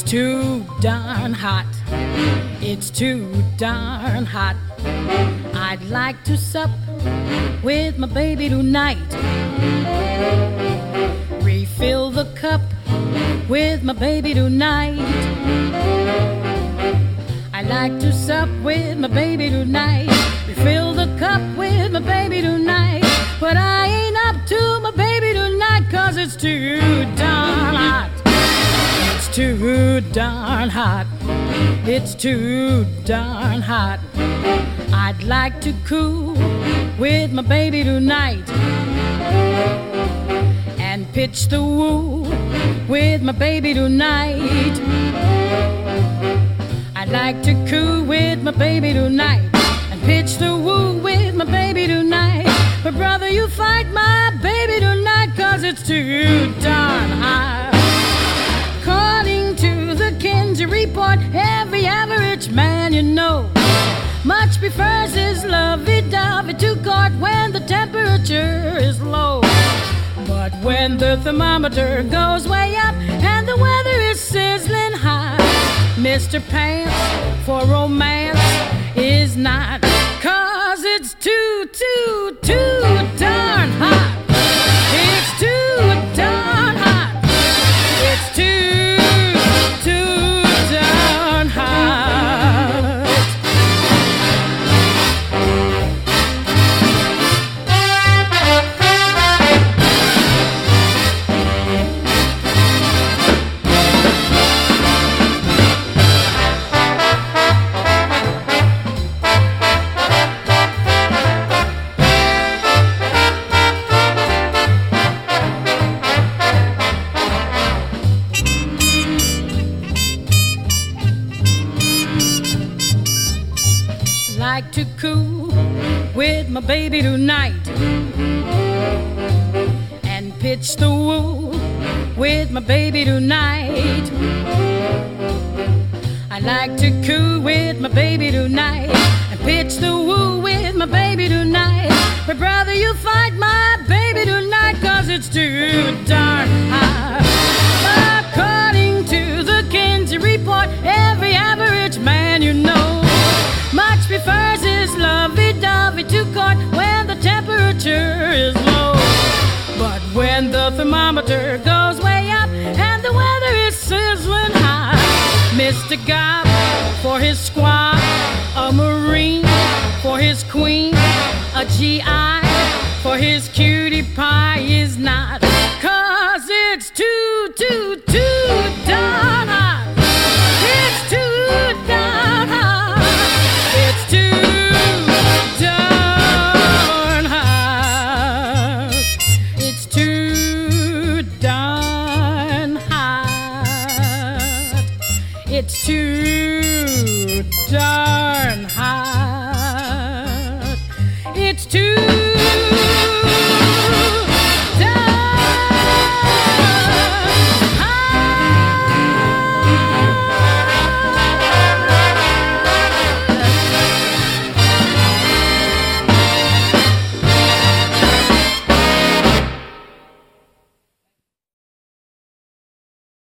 It's too darn hot. It's too darn hot. I'd like to sup with my baby tonight. Refill the cup with my baby tonight. I'd like to sup with my baby tonight. Refill the cup with my baby tonight. But I ain't up to my baby tonight, 'cause it's too darn hot. It's too darn hot. It's too darn hot. I'd like to cool with my baby tonight and pitch the woo with my baby tonight. I'd like to cool with my baby tonight and pitch the woo with my baby tonight. But brother, you fight my baby tonight, 'cause it's too darn hot. According to the Kinsey report, every average man you know much prefers his lovey-dovey to court when the temperature is low. But when the thermometer goes way up and the weather is sizzling hot, Mr. Pants for romance is not, 'cause it's too darn hot. It's too darn hot. It's too darn hot. Like to cool with my baby tonight and pitch the woo with my baby tonight. I like to cool with my baby tonight and pitch the woo with my baby tonight. But brother, you fight my baby tonight, 'cause it's too darn hot. According to the Kinsey report, every average man you know much prefers his lovey-dovey to court when the temperature is low. But when the thermometer goes way up and the weather is sizzling hot, Mr. Gob for his squad, a Marine for his queen, a GI for his cutie pie is not, 'cause it's too darn hot. It's too darn hot. It's too darn hot. It's too darn hot. It's too darn hot. It's too